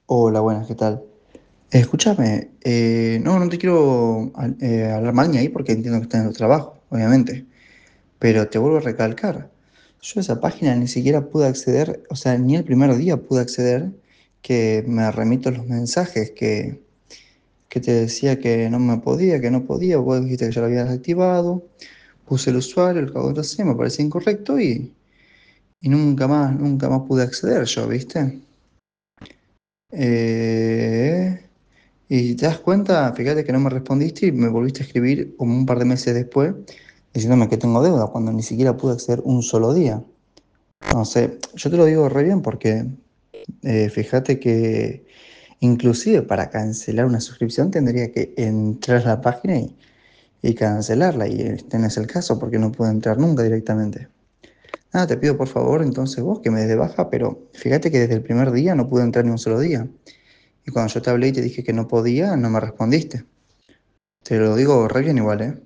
Hola, buenas, ¿qué tal? Escúchame, no te quiero hablar mal ni ahí porque entiendo que estás en tu trabajo, obviamente, pero te vuelvo a recalcar, yo a esa página ni siquiera pude acceder, o sea, ni el primer día pude acceder, que me remito los mensajes que te decía que no me podía, que no podía, vos dijiste que ya lo habías activado, puse el usuario, el contraseña, me parecía incorrecto y nunca más pude acceder yo, ¿viste? Eh, Y te das cuenta, fíjate que no me respondiste y me volviste a escribir como un par de meses después diciéndome que tengo deuda cuando ni siquiera pude acceder un solo día. No sé, yo te lo digo re bien porque fíjate que inclusive para cancelar una suscripción tendría que entrar a la página y cancelarla y este no es el caso porque no puedo entrar nunca directamente. Nada, te pido por favor entonces vos que me des de baja, pero fíjate que desde el primer día no pude entrar ni un solo día. Y cuando yo te hablé y te dije que no podía, no me respondiste. Te lo digo re bien igual, ¿eh?